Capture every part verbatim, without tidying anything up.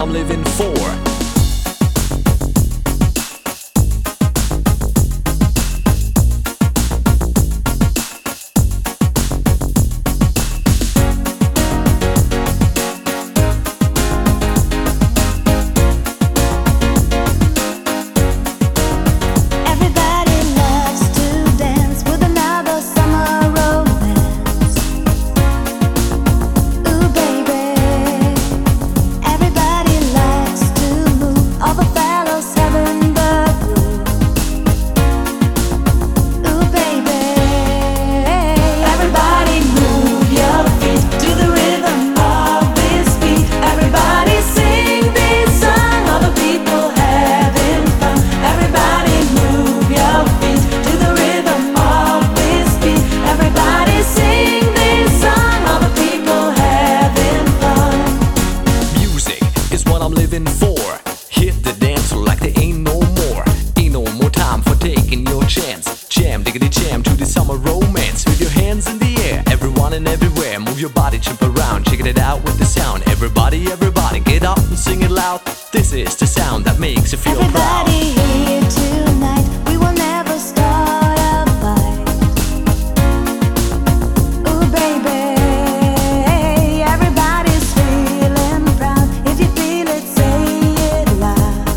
I'm living for. I'm living for. Hit the dance floor like there ain't no more. Ain't no more time for taking your chance. Jam, diggity jam to the summer romance. With your hands in the air, everyone and everywhere. Move your body, jump around, checking it out with the sound. Everybody, everybody, get up and sing it loud. This is the sound that makes you feel proud. Everybody here tonight, we will never start a fight. Ooh baby, everybody's feeling proud. If you feel it, say it loud.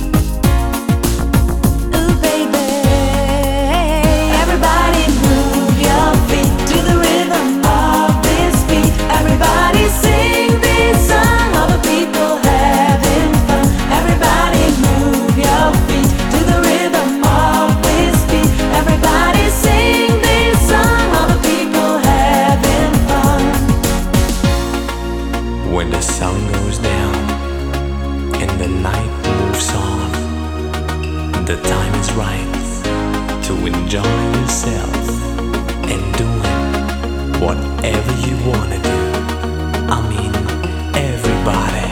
Ooh baby, everybody move your feet to the rhythm of this beat. Everybody sing this song, all the people having fun. Everybody move your feet to the rhythm of this beat. Everybody sing this song, all the people having fun. When the sun goes down and the night moves on, the time is right to enjoy yourself and doing whatever you wanna do. I mean, everybody.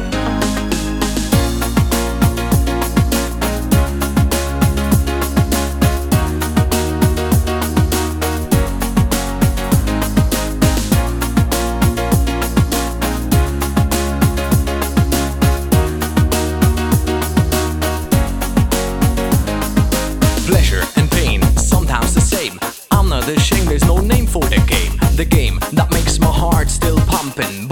Pleasure and pain, sometimes the same. I'm not ashamed, there's no name for the game. The game that makes my heart still pumping.